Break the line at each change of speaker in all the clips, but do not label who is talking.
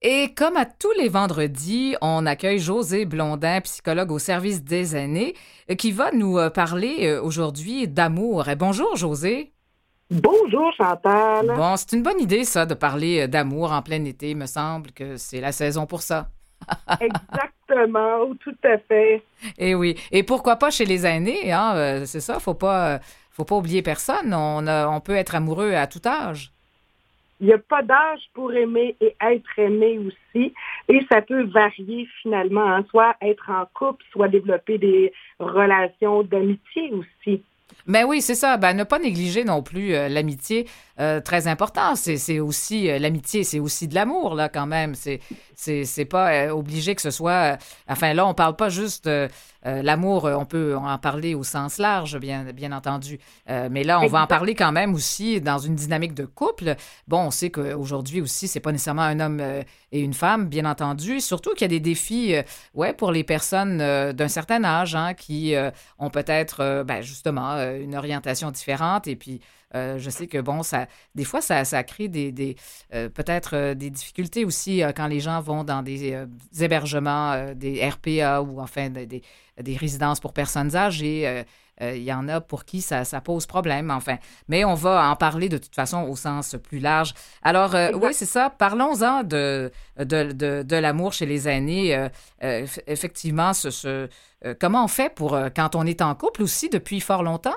Et comme à tous les vendredis, on accueille Josée Blondin, psychologue au service des aînés, qui va nous parler aujourd'hui d'amour. Bonjour, Josée.
Bonjour Chantal.
Bon, c'est une bonne idée, ça, de parler d'amour en plein été. Il me semble que c'est la saison pour ça.
Exactement, tout à fait.
Et oui. Et pourquoi pas chez les aînés, hein? C'est ça, faut pas oublier personne. On peut être amoureux à tout âge.
Il n'y a pas d'âge pour aimer et être aimé aussi. Et ça peut varier finalement, hein, soit être en couple, soit développer des relations d'amitié aussi.
Ben oui, c'est ça. Ben, ne pas négliger non plus l'amitié, très important. C'est aussi l'amitié, c'est aussi de l'amour là quand même. C'est pas obligé que ce soit. Enfin là, on parle pas juste l'amour. On peut en parler au sens large, bien entendu. Mais là, on va en
Exact.
parler quand même aussi dans une dynamique de couple. Bon, on sait qu'aujourd'hui aussi, c'est pas nécessairement un homme et une femme, bien entendu. Surtout qu'il y a des défis, ouais, pour les personnes d'un certain âge, hein, qui ont peut-être, ben, justement, une orientation différente. Et puis, je sais que, bon, des fois, ça crée peut-être des difficultés aussi quand les gens vont dans des hébergements, des RPA ou enfin des résidences pour personnes âgées. Il y en a pour qui ça pose problème, enfin. Mais on va en parler de toute façon au sens plus large. Alors, oui,
Exact.
c'est ça. Parlons-en de l'amour chez les aînés. Effectivement, comment on fait pour quand on est en couple aussi depuis fort longtemps?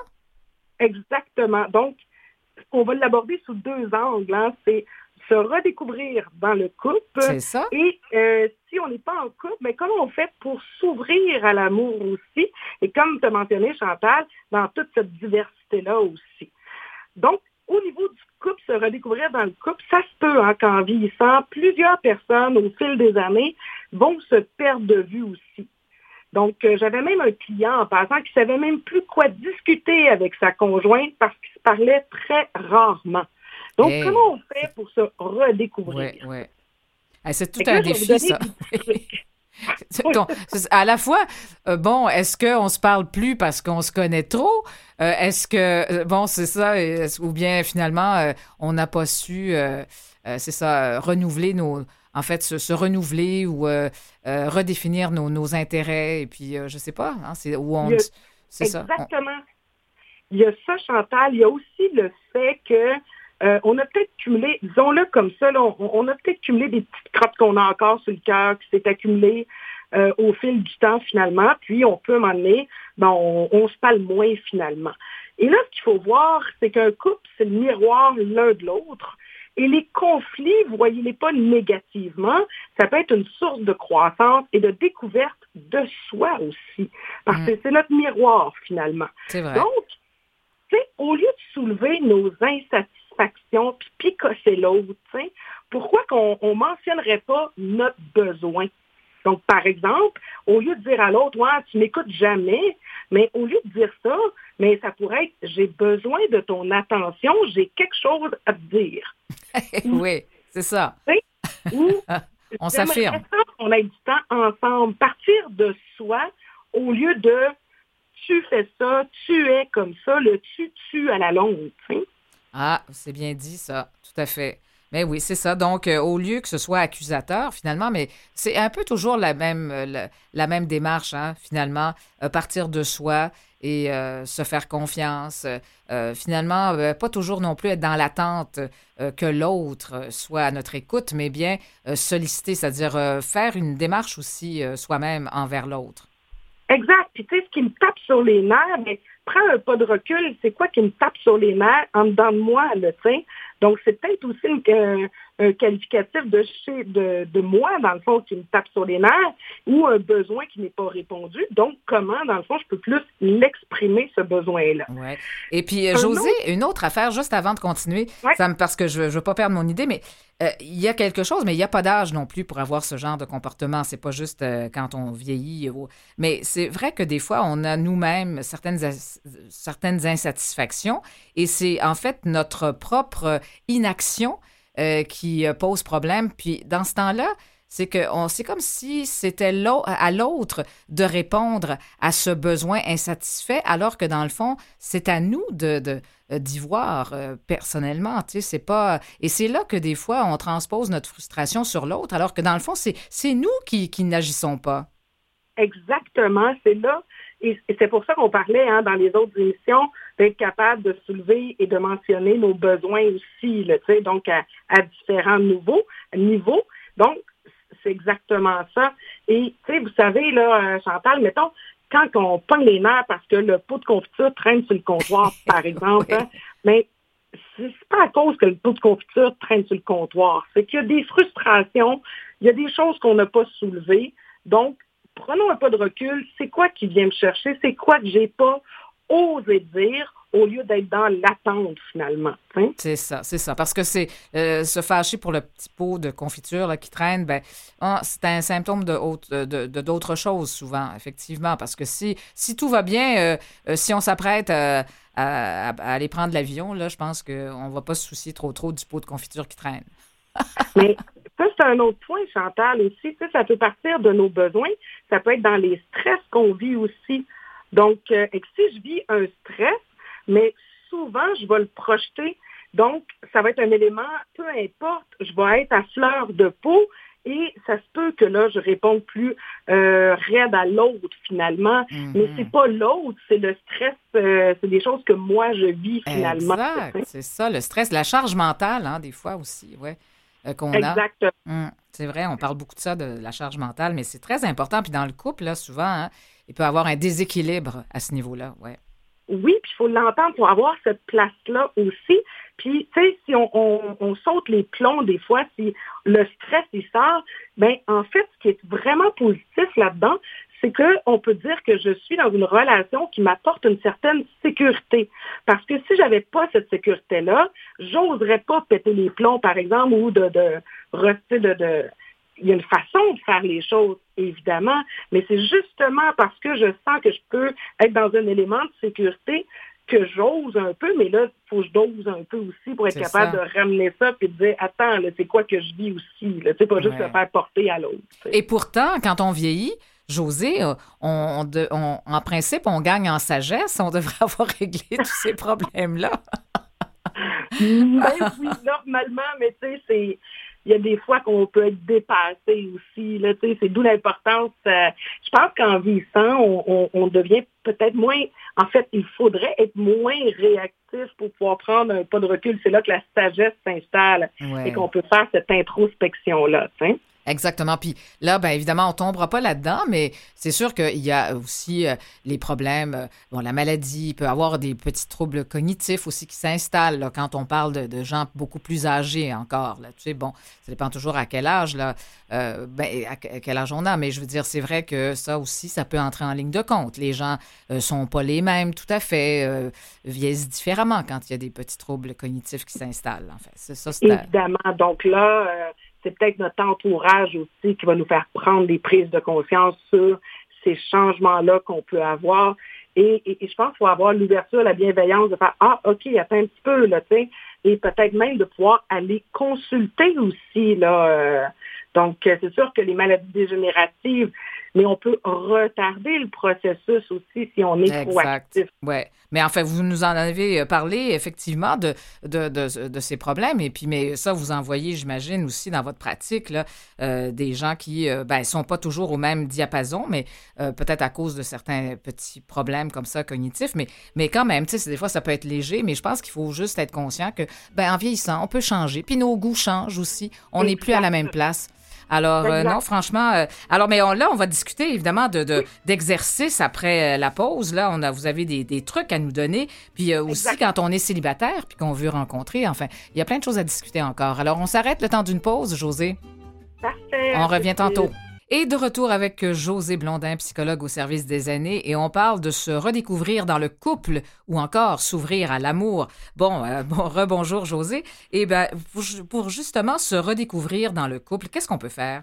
Exactement. Donc, on va l'aborder sous deux angles, hein. C'est se redécouvrir dans le couple
C'est ça?
et si on n'est pas en couple, mais comment on fait pour s'ouvrir à l'amour aussi? Et comme tu as mentionné, Chantal, dans toute cette diversité-là aussi. Donc, au niveau du couple, se redécouvrir dans le couple, ça se peut, hein, qu'en vieillissant, plusieurs personnes, au fil des années, vont se perdre de vue aussi. Donc, j'avais même un client en passant qui savait même plus quoi discuter avec sa conjointe parce qu'il se parlait très rarement. Donc,
Eh,
comment on fait pour se
ouais,
redécouvrir?
ouais. Eh, c'est tout
Fait que
un
là, je vais vous
défi,
donner
ça.
des petits trucs. Oui,
À la fois, bon, est-ce qu'on se parle plus parce qu'on se connaît trop? Est-ce que, bon, c'est ça, ou bien finalement, on n'a pas su, c'est ça, renouveler en fait, se renouveler ou redéfinir nos intérêts, et puis, je sais pas, hein,
il y a,
c'est ça.
exactement. Il y a ça, Chantal. Il y a aussi le fait que on a peut-être cumulé, disons-le comme ça, là, on a peut-être cumulé des petites crottes qu'on a encore sur le cœur, qui s'est accumulé au fil du temps finalement, puis on peut m'emmener, ben, on se parle moins finalement. Et là, ce qu'il faut voir, c'est qu'un couple, c'est le miroir l'un de l'autre. Et les conflits, voyez-les pas négativement, ça peut être une source de croissance et de découverte de soi aussi, parce
Hmm,
que c'est notre miroir finalement.
c'est vrai.
Donc, tu sais, au lieu de soulever nos insatisfactions puis picosser l'autre, tu sais, pourquoi qu'on on mentionnerait pas notre besoin? Donc, par exemple, au lieu de dire à l'autre, ouais, tu m'écoutes jamais, mais au lieu de dire ça, mais ça pourrait être, j'ai besoin de ton attention, j'ai quelque chose à te dire. Ou,
Oui, c'est ça.
tu sais, ou
On
j'aimerais
s'affirme.
ça qu'on ait du temps ensemble, partir de soi au lieu de tu fais ça, tu es comme ça, le tu à la longue, tu sais.
Ah, c'est bien dit ça, tout à fait. Mais oui, c'est ça. Donc, au lieu que ce soit accusateur, finalement, mais c'est un peu toujours la même démarche, hein, finalement, partir de soi et se faire confiance. Finalement, pas toujours non plus être dans l'attente que l'autre soit à notre écoute, mais bien solliciter, c'est-à-dire faire une démarche aussi soi-même envers l'autre.
Exact. Puis tu sais, ce qui me tape sur les nerfs, mais prends un pas de recul, c'est quoi qui me tape sur les nerfs en dedans de moi, là, tu sais. Donc, c'est peut-être aussi un qualificatif de moi, dans le fond, qui me tape sur les nerfs, ou un besoin qui n'est pas répondu. Donc, comment, dans le fond, je peux plus l'exprimer, ce besoin-là.
Ouais. Et puis,
Un
José,
autre,
une autre affaire, juste avant de continuer,
ouais,
parce que je veux pas perdre mon idée, mais il y a quelque chose, mais il n'y a pas d'âge non plus pour avoir ce genre de comportement. C'est pas juste quand on vieillit. Mais c'est vrai que des fois, on a nous-mêmes certaines insatisfactions, et c'est en fait notre propre inaction qui pose problème. Puis, dans ce temps-là, c'est c'est comme si c'était à l'autre de répondre à ce besoin insatisfait, alors que dans le fond, c'est à nous d'y voir personnellement. Tu sais, c'est pas. Et c'est là que des fois, on transpose notre frustration sur l'autre, alors que dans le fond, c'est nous qui n'agissons pas.
Exactement, c'est là. Et c'est pour ça qu'on parlait dans les autres émissions d'être capable de soulever et de mentionner nos besoins aussi, là, donc à différents niveaux. Donc, c'est exactement ça. Et vous savez, là, Chantal, mettons, quand on pogne les nerfs parce que le pot de confiture traîne sur le comptoir, par exemple,
Oui.
mais c'est pas à cause que le pot de confiture traîne sur le comptoir. C'est qu'il y a des frustrations, il y a des choses qu'on n'a pas soulevées. Donc, prenons un pas de recul. C'est quoi qui vient me chercher? C'est quoi que j'ai pas osé dire au lieu d'être dans l'attente, finalement? Hein?
C'est ça. Parce que c'est se fâcher pour le petit pot de confiture là, qui traîne, c'est un symptôme d'autres choses souvent, effectivement. Parce que si tout va bien, si on s'apprête à aller prendre l'avion, là, je pense qu'on ne va pas se soucier trop du pot de confiture qui traîne.
Mais ça, c'est un autre point, Chantal, aussi. Ça peut partir de nos besoins. Ça peut être dans les stress qu'on vit aussi. Donc, et que si je vis un stress, mais souvent, je vais le projeter. Donc, ça va être un élément, peu importe, je vais être à fleur de peau et ça se peut que là, je réponde plus raide à l'autre, finalement.
Mm-hmm.
Mais c'est pas l'autre, c'est le stress, c'est des choses que moi, je vis, finalement.
Exact, c'est ça, le stress, la charge mentale, hein, des fois aussi, ouais. Qu'on a.
Exactement.
C'est vrai, on parle beaucoup de ça, de la charge mentale, mais c'est très important. Puis dans le couple, là, souvent, hein, il peut y avoir un déséquilibre à ce niveau-là. Ouais.
Oui, puis il faut l'entendre pour avoir cette place-là aussi. Puis, tu sais, si on saute les plombs des fois, si le stress, il sort, bien, en fait, ce qui est vraiment positif là-dedans, c'est qu'on peut dire que je suis dans une relation qui m'apporte une certaine sécurité. Parce que si j'avais pas cette sécurité-là, j'oserais pas péter les plombs, par exemple, ou il y a une façon de faire les choses, évidemment, mais c'est justement parce que je sens que je peux être dans un élément de sécurité que j'ose un peu, mais là, il faut que je dose un peu aussi pour être capable de ramener ça et de dire, attends, là, c'est quoi que je vis aussi, là, pas juste le faire porter à l'autre.
Et pourtant, quand on vieillit, José, en principe, on gagne en sagesse. On devrait avoir réglé tous ces problèmes-là.
Ben oui, normalement, mais tu sais, il y a des fois qu'on peut être dépassé aussi. Là, c'est d'où l'importance. Je pense qu'en vieillissant, on devient peut-être moins... En fait, il faudrait être moins réactif pour pouvoir prendre un pas de recul. C'est là que la sagesse s'installe et qu'on peut faire cette introspection-là. T'sais.
Exactement. Puis là, bien évidemment, on ne tombera pas là-dedans, mais c'est sûr qu'il y a aussi les problèmes. La maladie, il peut y avoir des petits troubles cognitifs aussi qui s'installent là, quand on parle de gens beaucoup plus âgés encore. Là. Tu sais, bon, ça dépend toujours à quel âge, là, à quel âge on a, mais je veux dire, c'est vrai que ça aussi, ça peut entrer en ligne de compte. Les gens sont pas les mêmes tout à fait, vieillissent différemment quand il y a des petits troubles cognitifs qui s'installent. En fait. C'est
évidemment. Donc là... c'est peut-être notre entourage aussi qui va nous faire prendre des prises de conscience sur ces changements-là qu'on peut avoir. Et je pense qu'il faut avoir l'ouverture, la bienveillance de faire « Ah, OK, attends un petit peu, là, tu sais. » Et peut-être même de pouvoir aller consulter aussi, là. Donc, c'est sûr que les maladies dégénératives, mais on peut retarder le processus aussi si on est proactif.
Oui. Mais en fait, vous nous en avez parlé effectivement de ces problèmes. Et puis, mais ça, vous en voyez, j'imagine, aussi dans votre pratique, là, des gens qui ne sont pas toujours au même diapason, mais peut-être à cause de certains petits problèmes comme ça cognitifs. Mais quand même, tu sais, des fois, ça peut être léger, mais je pense qu'il faut juste être conscient que, en vieillissant, on peut changer. Puis nos goûts changent aussi. On n'est plus à la même place. Alors, non, franchement... mais là, on va discuter, évidemment, d'exercices après la pause. Là, vous avez des trucs à nous donner. Puis aussi, quand on est célibataire puis qu'on veut rencontrer, enfin, il y a plein de choses à discuter encore. Alors, on s'arrête le temps d'une pause, José.
Parfait.
On revient tantôt. Et de retour avec José Blondin, psychologue au service des aînés, et on parle de se redécouvrir dans le couple ou encore s'ouvrir à l'amour. Rebonjour José. Et pour justement se redécouvrir dans le couple, qu'est-ce qu'on peut faire?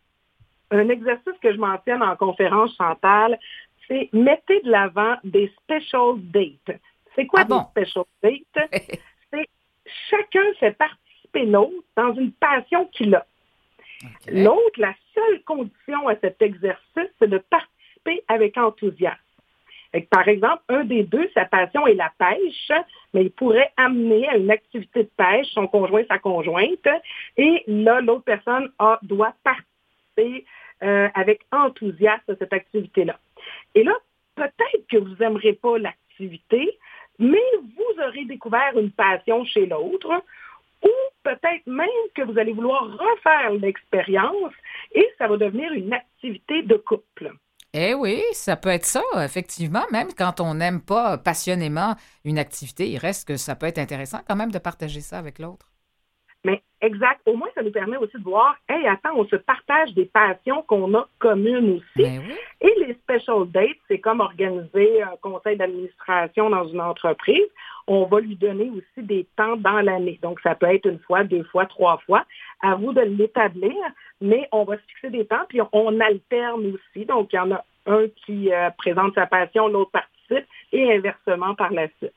Un exercice que je mentionne en conférence, Chantal, c'est mettez de l'avant des special dates. C'est quoi des special dates? C'est chacun fait participer l'autre dans une passion qu'il a.
OK.
L'autre, la seule condition à cet exercice, c'est de participer avec enthousiasme. Fait que, par exemple, un des deux, sa passion est la pêche, mais il pourrait amener à une activité de pêche son conjoint, sa conjointe, et là, l'autre personne doit participer avec enthousiasme à cette activité-là. Et là, peut-être que vous n'aimerez pas l'activité, mais vous aurez découvert une passion chez l'autre, ou peut-être même que vous allez vouloir refaire l'expérience et ça va devenir une activité de couple.
Eh oui, ça peut être ça, effectivement. Même quand on n'aime pas passionnément une activité, il reste que ça peut être intéressant quand même de partager ça avec l'autre.
Mais exact, au moins ça nous permet aussi de voir, hey, attends, on se partage des passions qu'on a communes aussi.
Mais oui.
Et les special dates, c'est comme organiser un conseil d'administration dans une entreprise. On va lui donner aussi des temps dans l'année. Donc, ça peut être une fois, deux fois, trois fois. À vous de l'établir, mais on va se fixer des temps, puis on alterne aussi. Donc, il y en a un qui présente sa passion, l'autre participe, et inversement par la suite.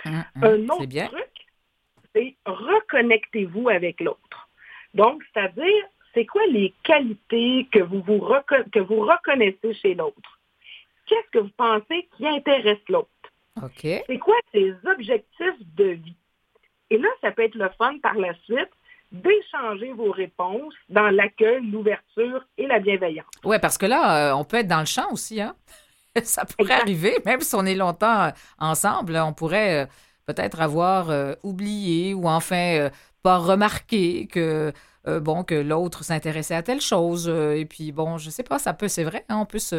Un
C'est
autre
bien.
truc, c'est reconnectez-vous avec l'autre. Donc, c'est-à-dire, c'est quoi les qualités que que vous reconnaissez chez l'autre? Qu'est-ce que vous pensez qui intéresse l'autre?
OK.
C'est quoi ses objectifs de vie? Et là, ça peut être le fun par la suite d'échanger vos réponses dans l'accueil, l'ouverture et la bienveillance.
Oui, parce que là, on peut être dans le champ aussi, hein? Ça pourrait
Exact.
arriver, même si on est longtemps ensemble, on pourrait peut-être avoir oublié ou enfin pas remarqué que bon que l'autre s'intéressait à telle chose. Et puis bon, je sais pas, ça peut, c'est vrai, hein,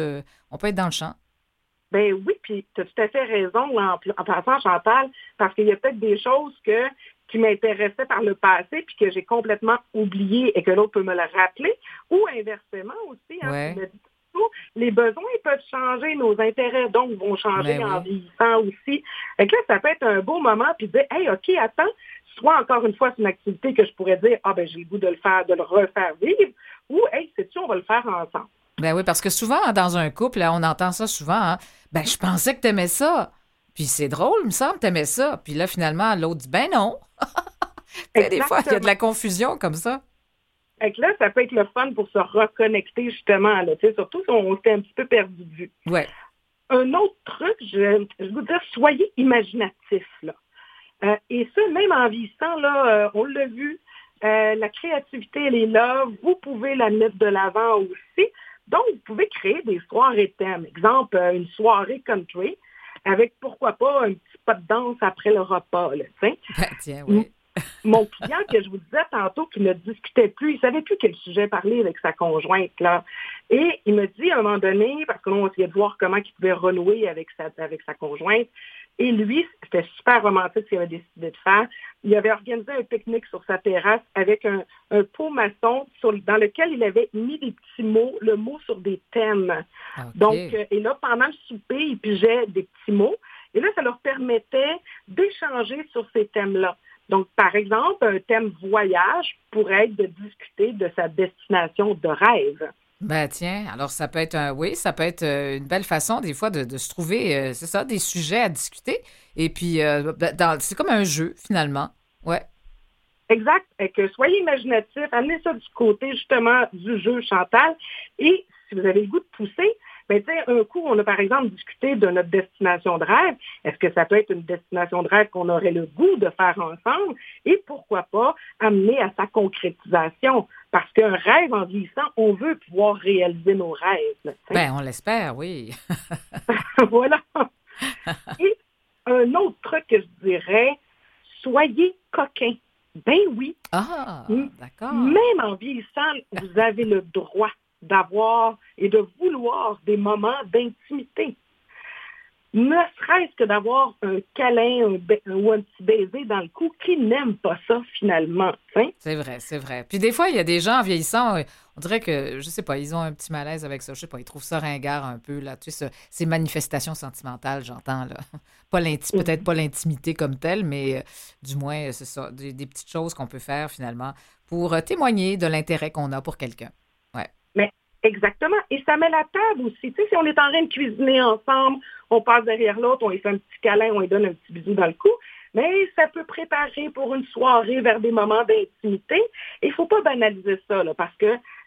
on peut être dans le champ.
Ben oui, puis tu as tout à fait raison en passant, Chantal, parce qu'il y a peut-être des choses qui m'intéressaient par le passé, puis que j'ai complètement oublié et que l'autre peut me le rappeler, ou inversement aussi, hein, tu
Ouais,
me dis tout, les besoins peuvent changer, nos intérêts donc vont
ben
changer en
oui.
vieillissant aussi. Fait que là, ça peut être un beau moment, puis dire, hey, OK, attends, soit encore une fois, c'est une activité que je pourrais dire, ah ben j'ai le goût de le faire, de le refaire vivre, ou hey, sais-tu, on va le faire ensemble.
Ben oui, parce que souvent, hein, dans un couple, là, on entend ça souvent, hein, ben je pensais que t'aimais ça. Puis c'est drôle, il me semble, t'aimais ça. Puis là, finalement, l'autre dit, ben non. Tu sais, des fois, il y a de
Exactement.
la confusion comme ça.
Fait que là, ça peut être le fun pour se reconnecter justement, là, tu sais, surtout si on s'était un petit peu perdu de vue.
Ouais.
Un autre truc, je vous dire, soyez imaginatifs, là. Et ça, même en vieillissant, là, on l'a vu, la créativité, elle est là, vous pouvez la mettre de l'avant aussi. Donc, vous pouvez créer des soirées thèmes. Exemple, une soirée country avec, pourquoi pas, un petit pas de danse après le repas, là, tu sais.
Ben tiens, oui.
Mon client que je vous disais tantôt qui ne discutait plus, il savait plus quel sujet parler avec sa conjointe, là. Et il me dit à un moment donné, parce que là, on essayait de voir comment il pouvait renouer avec sa conjointe, et lui, c'était super romantique ce qu'il avait décidé de faire. Il avait organisé un pique-nique sur sa terrasse avec un pot maçon dans lequel il avait mis des petits mots, le mot sur des thèmes. Donc,
OK.
et là, pendant le souper, il pigeait des petits mots. Et là, ça leur permettait d'échanger sur ces thèmes-là. Donc, par exemple, un thème voyage pourrait être de discuter de sa destination de rêve.
Ben tiens, alors ça peut être oui, ça peut être une belle façon des fois de se trouver, c'est ça, des sujets à discuter. Et puis, c'est comme un jeu finalement. Ouais.
Exact. Et que soyez imaginatif, amenez ça du côté justement du jeu, Chantal. Et si vous avez le goût de pousser, ben, tu sais, un coup, on a par exemple discuté de notre destination de rêve. Est-ce que ça peut être une destination de rêve qu'on aurait le goût de faire ensemble? Et pourquoi pas amener à sa concrétisation? Parce qu'un rêve en vieillissant, on veut pouvoir réaliser nos rêves. Là,
Ben on l'espère, oui.
voilà. Et un autre truc que je dirais, soyez coquin. Ben oui,
Ah, d'accord.
même en vieillissant, vous avez le droit d'avoir et de vouloir des moments d'intimité. Ne serait-ce que d'avoir un câlin ou un petit baiser dans le cou, qui n'aime pas ça finalement? Hein?
C'est vrai, c'est vrai. Puis des fois, il y a des gens en vieillissant, on dirait que, je sais pas, ils ont un petit malaise avec ça. Je sais pas, ils trouvent ça ringard un peu, là. Tu sais, ces manifestations sentimentales, j'entends, là. Peut-être pas l'intimité comme telle, mais du moins, c'est ça, des petites choses qu'on peut faire finalement pour témoigner de l'intérêt qu'on a pour quelqu'un. Ouais.
Mais exactement. Et ça met la table aussi. Tu sais, si on est en train de cuisiner ensemble, on passe derrière l'autre, on lui fait un petit câlin, on lui donne un petit bisou dans le cou. Mais ça peut préparer pour une soirée vers des moments d'intimité. Et il ne faut pas banaliser ça, là, parce que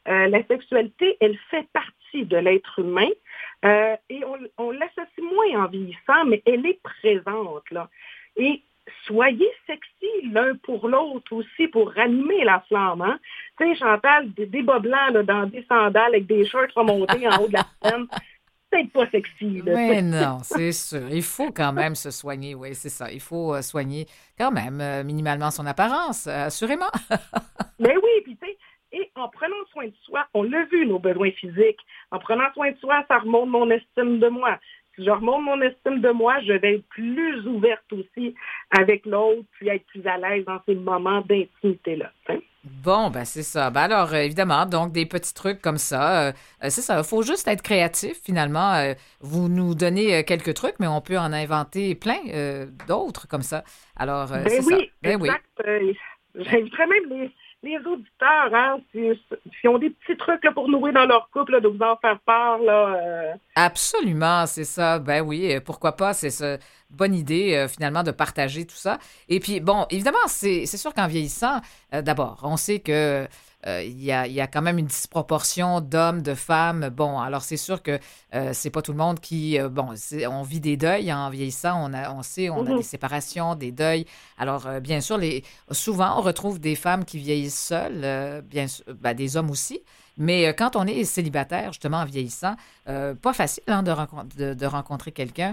La sexualité, elle fait partie de l'être humain et on l'associe moins en vieillissant, mais elle est présente, là. Et soyez sexy l'un pour l'autre aussi pour ranimer la flamme. Hein? Tu sais, Chantal, des bas blancs là, dans des sandales avec des shorts remontés en haut de la scène, c'est peut-être pas sexy. Là,
Mais non, c'est sûr. Il faut quand même se soigner, oui, c'est ça. Il faut soigner quand même minimalement son apparence, assurément.
Mais oui, puis tu sais, et en prenant soin de soi, on l'a vu, nos besoins physiques. En prenant soin de soi, ça remonte mon estime de moi. Si je remonte mon estime de moi, je vais être plus ouverte aussi avec l'autre, puis être plus à l'aise dans ces moments d'intimité-là. Hein?
Bon, ben c'est ça. Ben alors, évidemment, donc des petits trucs comme ça, c'est ça. Il faut juste être créatif, finalement. Vous nous donnez quelques trucs, mais on peut en inventer plein d'autres comme ça. Alors, c'est ça.
Oui,
Ben oui.
exact. J'inviterais même les auditeurs, hein, s'ils ont des petits trucs là, pour nouer dans leur couple, là, de vous en faire part. Là,
Absolument, c'est ça. Ben oui, pourquoi pas, c'est ça. Bonne idée, finalement, de partager tout ça. Et puis, bon, évidemment, c'est sûr qu'en vieillissant, d'abord, on sait que il y a quand même une disproportion d'hommes, de femmes. Bon, alors c'est sûr que c'est pas tout le monde qui... bon, on vit des deuils en vieillissant. On sait, on a des séparations, des deuils. Alors, bien sûr, souvent, on retrouve des femmes qui vieillissent seules, bien sûr, ben, des hommes aussi. Mais quand on est célibataire, justement, en vieillissant, pas facile hein, de rencontrer quelqu'un.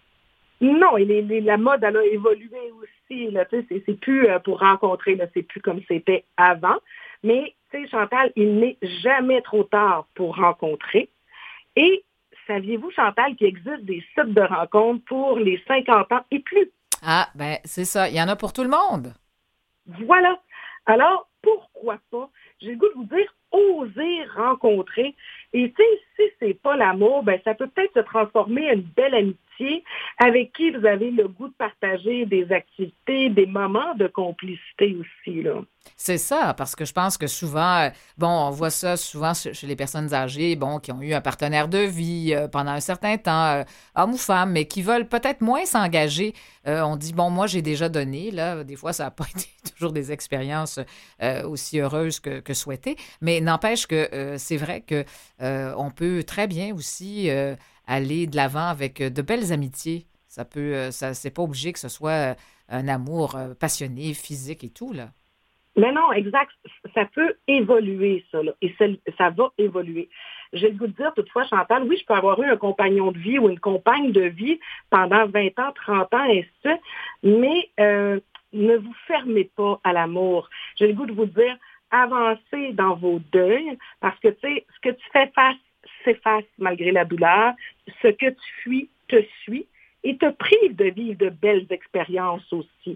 Non, et la mode, elle a évolué aussi. Là, c'est plus pour rencontrer, là, c'est plus comme c'était avant. Mais, tu sais, Chantal, il n'est jamais trop tard pour rencontrer. Et saviez-vous, Chantal, qu'il existe des sites de rencontres pour les 50 ans et plus?
Ah, ben, c'est ça. Il y en a pour tout le monde.
Voilà. Alors, pourquoi pas? J'ai le goût de vous dire, oser rencontrer. Et tu sais, si c'est pas l'amour, ben ça peut peut-être se transformer en une belle amitié avec qui vous avez le goût de partager des activités, des moments de complicité aussi, là.
C'est ça, parce que je pense que souvent, bon, on voit ça souvent chez les personnes âgées, bon, qui ont eu un partenaire de vie pendant un certain temps, homme ou femme, mais qui veulent peut-être moins s'engager. On dit, bon, moi, j'ai déjà donné, là, des fois, ça n'a pas été toujours des expériences aussi heureuses que souhaitées, mais n'empêche que c'est vrai que on peut très bien aussi aller de l'avant avec de belles amitiés. Ça peut, ça, c'est pas obligé que ce soit un amour passionné, physique et tout, là.
Mais non, exact. Ça peut évoluer, ça, là, et ça va évoluer. J'ai le goût de dire, toutefois, Chantal, oui, je peux avoir eu un compagnon de vie ou une compagne de vie pendant 20 ans, 30 ans, et ainsi de suite, mais ne vous fermez pas à l'amour. J'ai le goût de vous dire, avancez dans vos deuils, parce que, tu sais, ce que tu fais face, s'efface malgré la douleur. Ce que tu fuis te suit et te prive de vivre de belles expériences aussi.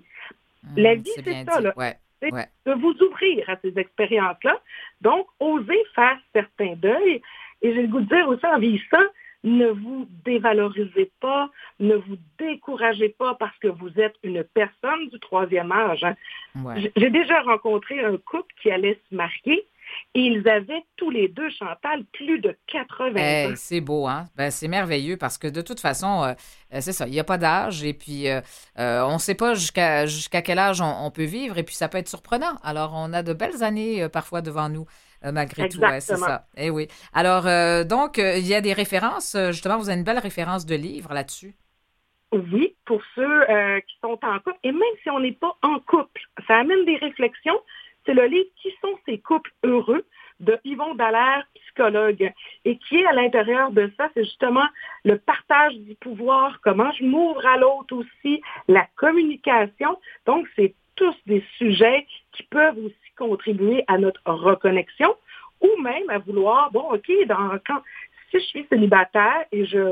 La vie, c'est ça,
dit.
là.
Ouais. Ouais.
De vous ouvrir à ces expériences-là. Donc, osez faire certains deuils. Et j'ai le goût de dire aussi en vieillissant, ne vous dévalorisez pas, ne vous découragez pas parce que vous êtes une personne du troisième âge. Hein.
Ouais.
J'ai déjà rencontré un couple qui allait se marier et ils avaient tous les deux, Chantal, plus de 80 ans.
C'est beau, hein? Ben, c'est merveilleux parce que de toute façon, c'est ça, il n'y a pas d'âge et puis on ne sait pas jusqu'à quel âge on peut vivre et puis ça peut être surprenant. Alors, on a de belles années parfois devant nous, malgré tout. Ouais, c'est ça. Eh oui. Alors, donc, il y a des références. Justement, vous avez une belle référence de livre là-dessus.
Oui, pour ceux qui sont en couple. Et même si on n'est pas en couple, ça amène des réflexions. C'est le livre « Qui sont ces couples heureux » de Yvon Dallaire, psychologue. Et qui est à l'intérieur de ça, c'est justement le partage du pouvoir, comment je m'ouvre à l'autre aussi, la communication. Donc, c'est tous des sujets qui peuvent aussi contribuer à notre reconnexion ou même à vouloir, bon, OK, si je suis célibataire et je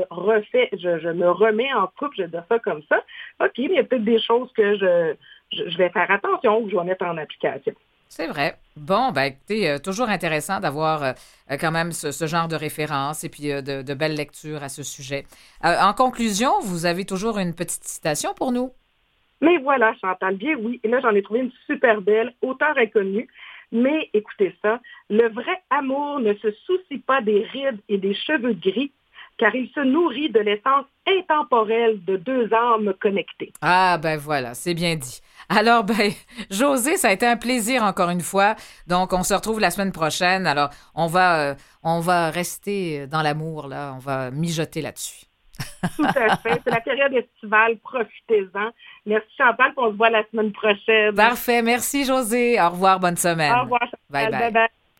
me remets en couple, je dis ça comme ça, OK, mais il y a peut-être des choses que je vais faire attention ou que je vais mettre en application.
C'est vrai. Bon, ben écoutez, toujours intéressant d'avoir quand même ce genre de références et puis de belles lectures à ce sujet. En conclusion, vous avez toujours une petite citation pour nous?
Mais voilà, Chantal, bien oui. Et là, j'en ai trouvé une super belle, auteur inconnu. Mais écoutez ça, le vrai amour ne se soucie pas des rides et des cheveux gris, car il se nourrit de l'essence intemporelle de deux âmes connectées.
Ah, ben voilà, c'est bien dit. Alors, ben, Josée, ça a été un plaisir encore une fois. Donc, on se retrouve la semaine prochaine. Alors, on va rester dans l'amour, là. On va mijoter là-dessus.
Tout à fait. C'est la période estivale. Profitez-en. Merci Chantal, puis on se voit la semaine prochaine.
Parfait. Merci, Josée. Au revoir. Bonne semaine.
Au revoir
Bye
Chantal.
bye.
Bye bye.